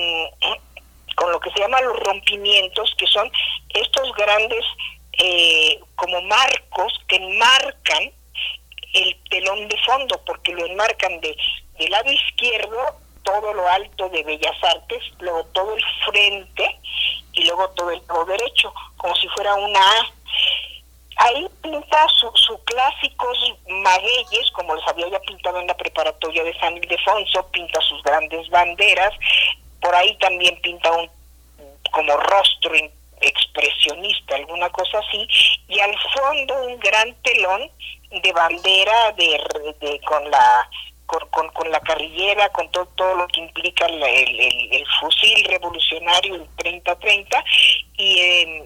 con lo que se llama los rompimientos, que son estos grandes eh, como marcos que enmarcan el telón de fondo, porque lo enmarcan de del lado izquierdo todo lo alto de Bellas Artes, luego todo el frente y luego todo el lado derecho, como si fuera una A. Ahí pinta sus su clásicos magueyes, como les había ya pintado en la preparatoria de San Ildefonso, pinta sus grandes banderas, por ahí también pinta un como rostro expresionista, alguna cosa así, y al fondo un gran telón de bandera de, de con la con, con, con la carrillera, con todo, todo lo que implica el, el, el fusil revolucionario, el treinta treinta, y eh,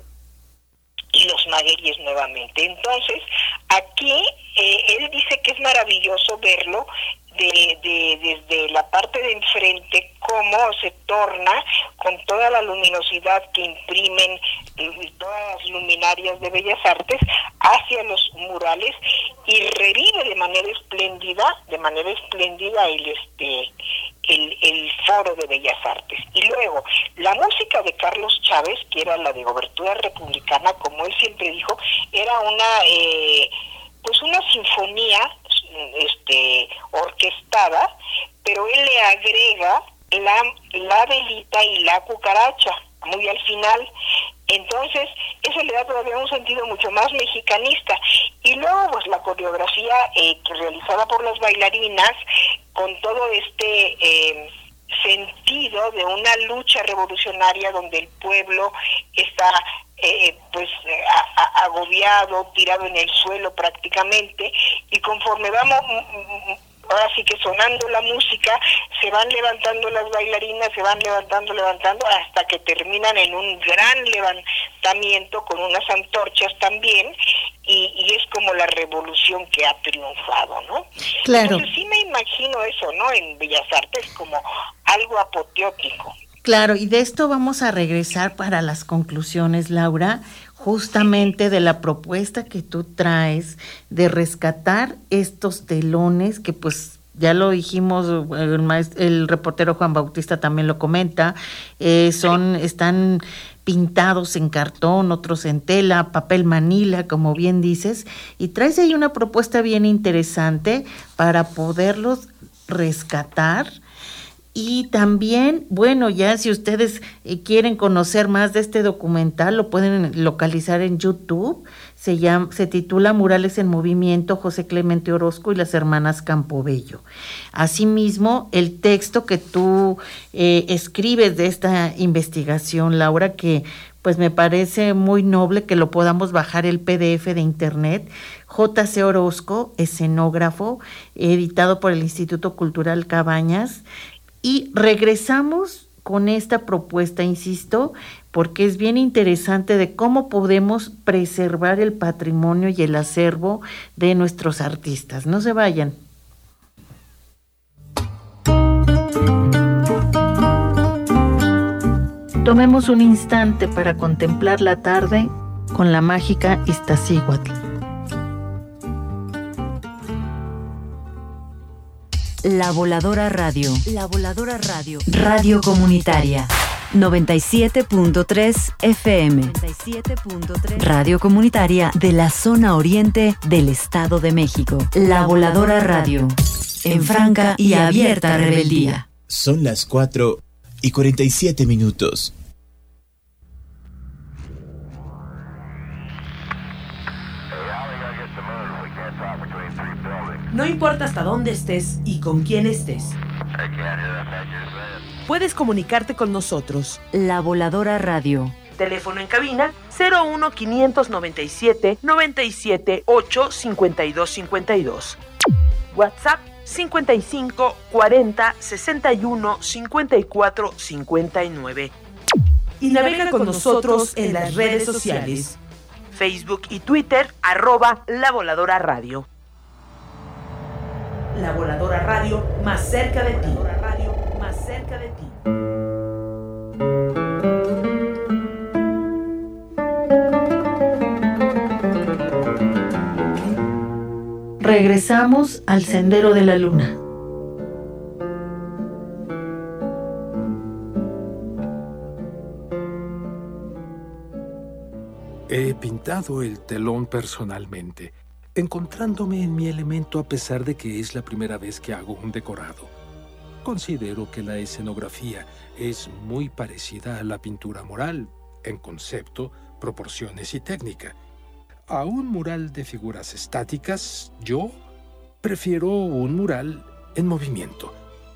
y los magueyes nuevamente. Entonces, aquí eh, él dice que es maravilloso verlo de, de desde la parte de enfrente, cómo se torna con toda la luminosidad que imprimen eh, todas las luminarias de Bellas Artes hacia los murales, y revive de manera espléndida, de manera espléndida el este el, el foro de Bellas Artes. Y luego, la música de Carlos Chávez, que era la de obertura republicana, como él siempre dijo, era una eh, pues una sinfonía este orquestada, pero él le agrega la, la velita y la cucaracha muy al final. Entonces eso le da todavía un sentido mucho más mexicanista. Y luego pues la coreografía eh, que realizada por las bailarinas, con todo este eh, sentido de una lucha revolucionaria donde el pueblo está eh, pues eh, a, a, agobiado, tirado en el suelo prácticamente, y conforme vamos ahora sí que sonando la música, se van levantando las bailarinas, se van levantando, levantando, hasta que terminan en un gran levantamiento con unas antorchas también, y, y es como la revolución que ha triunfado, ¿no? Claro. Entonces sí me imagino eso, ¿no? En Bellas Artes como algo apoteótico. Claro, y de esto vamos a regresar para las conclusiones, Laura, justamente de la propuesta que tú traes de rescatar estos telones que pues ya lo dijimos, el, maestro, el reportero Juan Bautista también lo comenta, eh, son están pintados en cartón, otros en tela, papel manila, como bien dices, y traes ahí una propuesta bien interesante para poderlos rescatar. Y también, bueno, ya si ustedes eh, quieren conocer más de este documental, lo pueden localizar en YouTube. Se llama, se titula Murales en Movimiento, José Clemente Orozco y las hermanas Campobello. Asimismo, el texto que tú eh, escribes de esta investigación, Laura, que pues me parece muy noble que lo podamos bajar el P D F de internet. J C Orozco, escenógrafo, editado por el Instituto Cultural Cabañas. Y regresamos con esta propuesta, insisto, porque es bien interesante de cómo podemos preservar el patrimonio y el acervo de nuestros artistas. No se vayan. Tomemos un instante para contemplar la tarde con la mágica Iztaccíhuatl. La Voladora Radio. La Voladora Radio. Radio comunitaria. noventa y siete punto tres F M. noventa y siete punto tres. Radio comunitaria de la zona oriente del Estado de México. La Voladora Radio. En franca y abierta rebeldía. Son las cuatro y cuarenta y siete minutos. No importa hasta dónde estés y con quién estés. Puedes comunicarte con nosotros. La Voladora Radio. Teléfono en cabina cero uno quinientos noventa y siete noventa y siete ocho cincuenta y dos cincuenta y dos. WhatsApp cincuenta y cinco cuarenta sesenta y uno cincuenta y cuatro cincuenta y nueve. Y navega con nosotros en las redes sociales. Facebook y Twitter, arroba La Voladora Radio. La Voladora Radio, más cerca de ti. La Voladora Radio, más cerca de ti. Regresamos al Sendero de la Luna. He pintado el telón personalmente, encontrándome en mi elemento a pesar de que es la primera vez que hago un decorado. Considero que la escenografía es muy parecida a la pintura mural, en concepto, proporciones y técnica. A un mural de figuras estáticas, yo prefiero un mural en movimiento.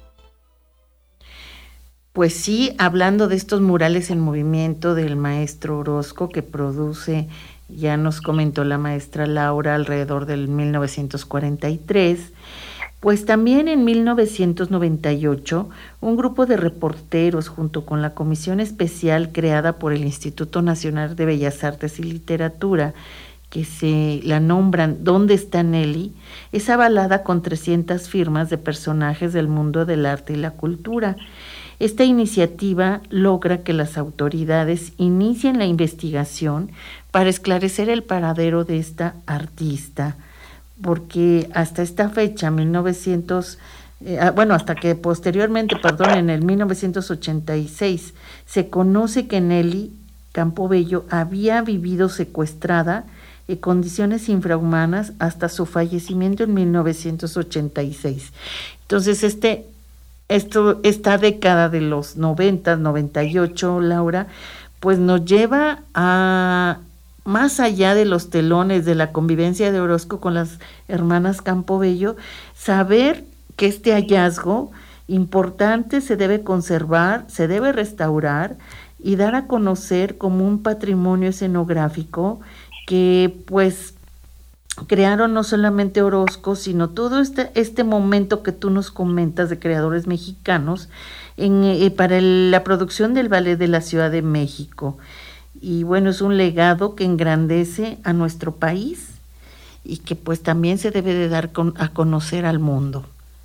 Pues sí, hablando de estos murales en movimiento del maestro Orozco que produce, ya nos comentó la maestra Laura, alrededor del mil novecientos cuarenta y tres, pues también en mil novecientos noventa y ocho, un grupo de reporteros junto con la comisión especial creada por el Instituto Nacional de Bellas Artes y Literatura, que se la nombran ¿Dónde está Nelly?, es avalada con trescientas firmas de personajes del mundo del arte y la cultura. Esta iniciativa logra que las autoridades inicien la investigación para esclarecer el paradero de esta artista, porque hasta esta fecha, mil novecientos, eh, bueno, hasta que posteriormente, perdón, en el mil novecientos ochenta y seis, se conoce que Nelly Campobello había vivido secuestrada en condiciones infrahumanas hasta su fallecimiento en mil novecientos ochenta y seis. Entonces, este Esto, esta década de los noventa, noventa y ocho, Laura, pues nos lleva a más allá de los telones de la convivencia de Orozco con las hermanas Campobello, saber que este hallazgo importante se debe conservar, se debe restaurar y dar a conocer como un patrimonio escenográfico que pues crearon no solamente Orozco, sino todo este, este momento que tú nos comentas de creadores mexicanos en, eh, para el, la producción del Ballet de la Ciudad de México. Y bueno, es un legado que engrandece a nuestro país y que pues también se debe de dar con, a conocer al mundo.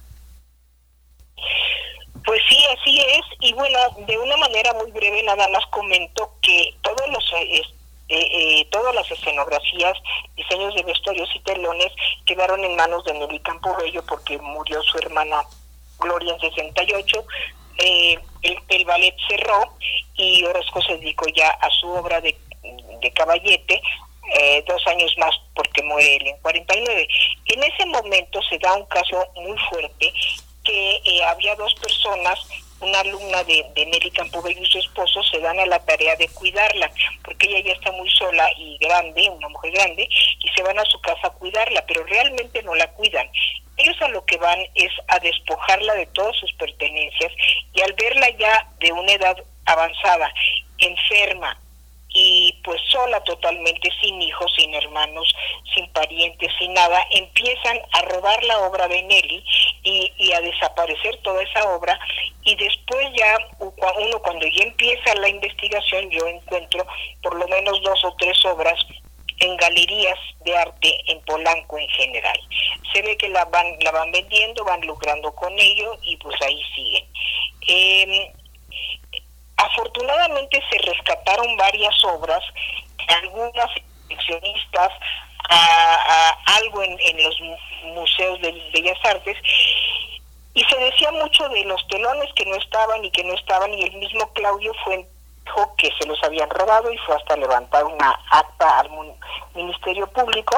Pues sí, así es. Y bueno, de una manera muy breve nada más comento que todos los... Eh, Eh, eh, todas las escenografías, diseños de vestuarios y telones quedaron en manos de Nelly Campobello porque murió su hermana Gloria en sesenta y ocho. Eh, el, el ballet cerró y Orozco se dedicó ya a su obra de, de caballete, eh, dos años más porque muere él en cuarenta y nueve. En ese momento se da un caso muy fuerte que eh, había dos personas, una alumna de, de Nelly Campobello y su esposo, se dan a la tarea de cuidarla, porque ella ya está muy sola y grande, una mujer grande, y se van a su casa a cuidarla, pero realmente no la cuidan. Ellos a lo que van es a despojarla de todas sus pertenencias, y al verla ya de una edad avanzada, enferma, y pues sola totalmente, sin hijos, sin hermanos, sin parientes, sin nada, empiezan a robar la obra de Nelly y, y a desaparecer toda esa obra. Y después ya uno, cuando ya empieza la investigación, yo encuentro por lo menos dos o tres obras en galerías de arte en Polanco en general. Se ve que la van la van vendiendo, van lucrando con ello y pues ahí siguen. Eh, afortunadamente se rescataron varias obras, algunas coleccionistas, a, a algo en, en los museos de Bellas Artes, Y se decía mucho de los telones que no estaban y que no estaban, y el mismo Claudio fue dijo que se los habían robado y fue hasta levantar una acta al Ministerio Público,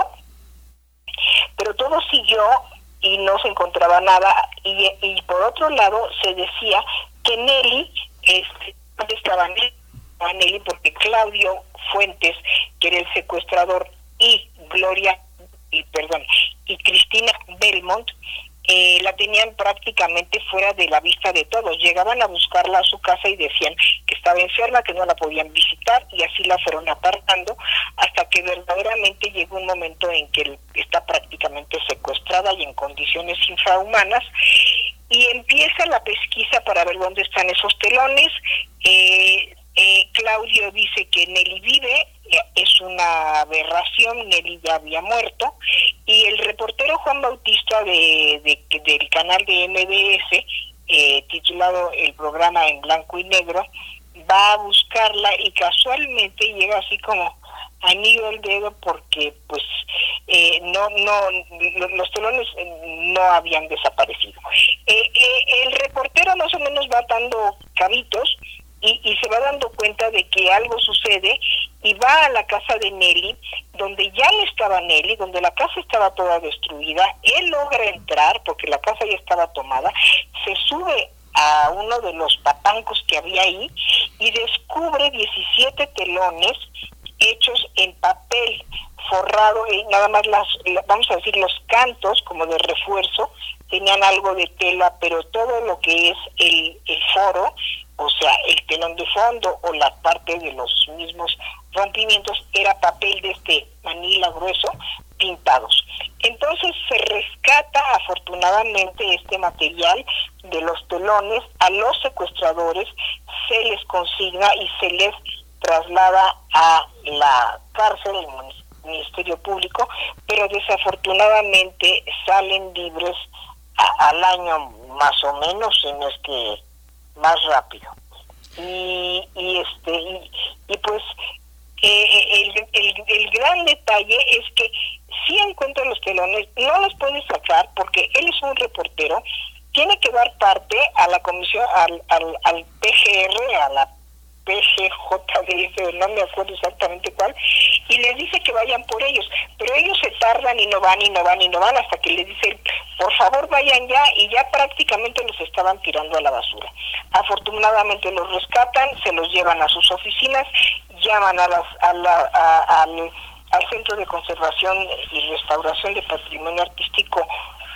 pero todo siguió y no se encontraba nada. Y, y por otro lado se decía que Nelly, este, ¿dónde estaba Nelly? Porque Claudio Fuentes, que era el secuestrador, y Gloria, y perdón, y Cristina Belmont, Eh, la tenían prácticamente fuera de la vista de todos. Llegaban a buscarla a su casa y decían que estaba enferma, que no la podían visitar, y así la fueron apartando hasta que verdaderamente llegó un momento en que está prácticamente secuestrada y en condiciones infrahumanas, y empieza la pesquisa para ver dónde están esos telones. eh, eh, Claudio dice que Nelly vive, es una aberración, Nelly ya había muerto, y el reportero Juan Bautista de, de, del canal de M B S, eh, titulado El Programa en Blanco y Negro, va a buscarla y casualmente llega así como anillo al dedo, porque pues eh, no no los telones no habían desaparecido. Eh, eh, el reportero más o menos va dando cabitos y, y se va dando cuenta de que algo sucede, y va a la casa de Nelly, donde ya no estaba Nelly, donde la casa estaba toda destruida. Él logra entrar porque la casa ya estaba tomada, se sube a uno de los patancos que había ahí y descubre diecisiete telones hechos en papel forrado, y nada más las, vamos a decir, los cantos como de refuerzo tenían algo de tela, pero todo lo que es el, el foro, o sea, el telón de fondo o la parte de los mismos rompimientos, era papel de este manila grueso pintados. Entonces se rescata afortunadamente este material de los telones, a los secuestradores se les consigna y se les traslada a la cárcel, el Ministerio Público, pero desafortunadamente salen libres a, al año más o menos, si no es que más rápido. Y, y este y, y pues eh, el, el, el gran detalle es que si encuentra los telones, no los puede sacar porque él es un reportero, tiene que dar parte a la comisión, al, al, al P G R, a la P G J D F, no me acuerdo exactamente cuál, y les dice que vayan por ellos, pero ellos se tardan y no van y no van y no van hasta que le dicen, por favor vayan ya, y ya prácticamente los estaban tirando a la basura. Afortunadamente los rescatan, se los llevan a sus oficinas, llaman a las, a la, a, al, al Centro de Conservación y Restauración de Patrimonio Artístico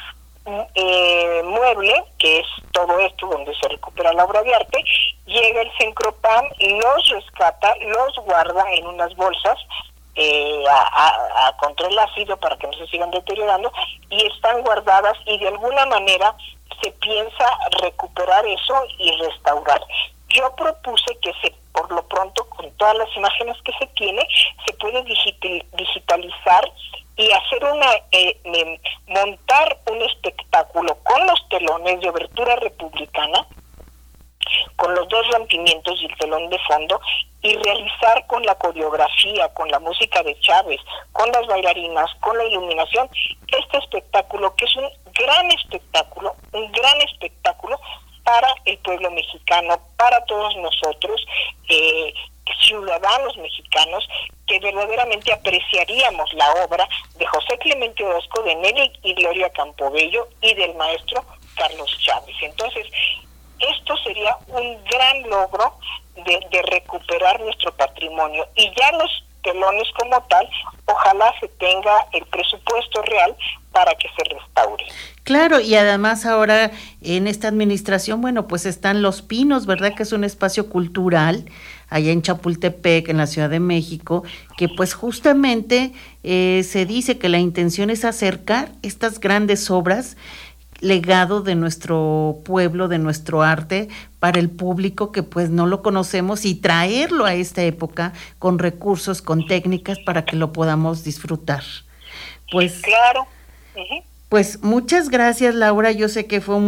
Eh, mueble, que es todo esto donde se recupera la obra de arte. Llega el Cencropam, los rescata, los guarda en unas bolsas eh, a, a, a contra el ácido para que no se sigan deteriorando, y están guardadas, y de alguna manera se piensa recuperar eso y restaurar. Yo propuse que se, por lo pronto, con todas las imágenes que se tiene, se puede digital, digitalizar y hacer una eh, eh, montar un espectáculo con los telones de obertura republicana, con los dos rompimientos y el telón de fondo, y realizar con la coreografía, con la música de Chávez, con las bailarinas, con la iluminación, este espectáculo que es un gran espectáculo, un gran espectáculo para el pueblo mexicano, para todos nosotros, eh, ciudadanos mexicanos, que verdaderamente apreciaríamos la obra de José Clemente Orozco, de Nelly y Gloria Campobello y del maestro Carlos Chávez. Entonces, esto sería un gran logro de, de recuperar nuestro patrimonio, y ya los telones como tal, ojalá se tenga el presupuesto real para que se restaure. Claro, y además ahora en esta administración, bueno, pues están Los Pinos, ¿verdad? Que es un espacio cultural allá en Chapultepec, en la Ciudad de México, que pues justamente eh, se dice que la intención es acercar estas grandes obras, legado de nuestro pueblo, de nuestro arte, para el público que pues no lo conocemos, y traerlo a esta época con recursos, con técnicas para que lo podamos disfrutar. Pues claro. Uh-huh. Pues muchas gracias, Laura. Yo sé que fue un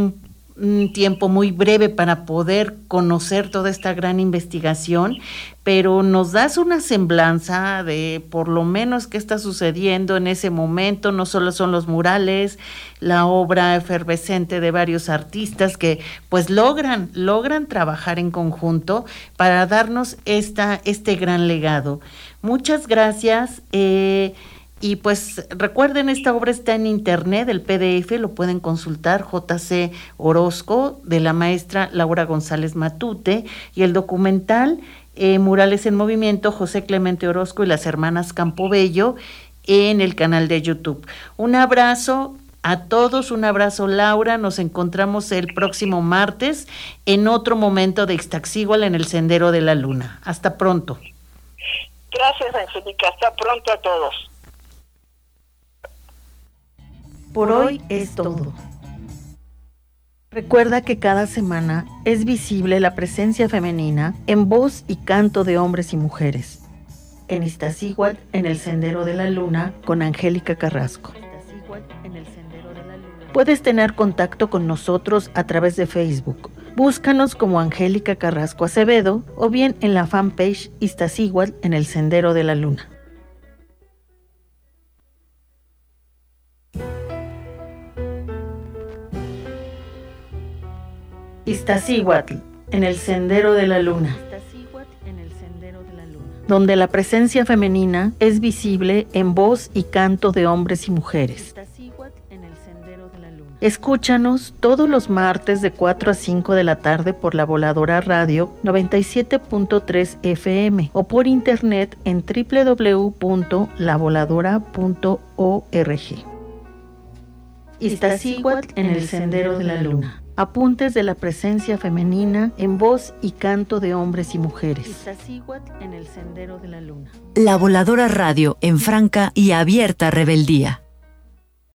un tiempo muy breve para poder conocer toda esta gran investigación, pero nos das una semblanza de por lo menos qué está sucediendo en ese momento. No solo son los murales, la obra efervescente de varios artistas que pues logran, logran trabajar en conjunto para darnos esta, este gran legado. Muchas gracias. Eh, Y pues recuerden, esta obra está en internet, el P D F lo pueden consultar, J C Orozco, de la maestra Laura González Matute, y el documental eh, Murales en Movimiento, José Clemente Orozco y las hermanas Campobello, en el canal de YouTube. Un abrazo a todos, un abrazo Laura, nos encontramos el próximo martes en otro momento de Ixtaccíhuatl en el Sendero de la Luna. Hasta pronto. Gracias, Angélica, hasta pronto a todos. Por hoy es todo. Recuerda que cada semana es visible la presencia femenina en voz y canto de hombres y mujeres. En Ixtaccíhuatl, en el Sendero de la Luna, con Angélica Carrasco. Puedes tener contacto con nosotros a través de Facebook. Búscanos como Angélica Carrasco Acevedo o bien en la fanpage Ixtaccíhuatl en el Sendero de la Luna. Ixtaccíhuatl, en el Sendero de la Luna, donde la presencia femenina es visible en voz y canto de hombres y mujeres. Escúchanos todos los martes de cuatro a cinco de la tarde por La Voladora Radio noventa y siete punto tres F M o por internet en doble u doble u doble u punto la voladora punto org. Ixtaccíhuatl en el Sendero de la Luna. Apuntes de la presencia femenina en voz y canto de hombres y mujeres. Ixtaccíhuatl en el Sendero de la Luna. La Voladora Radio en franca y abierta rebeldía.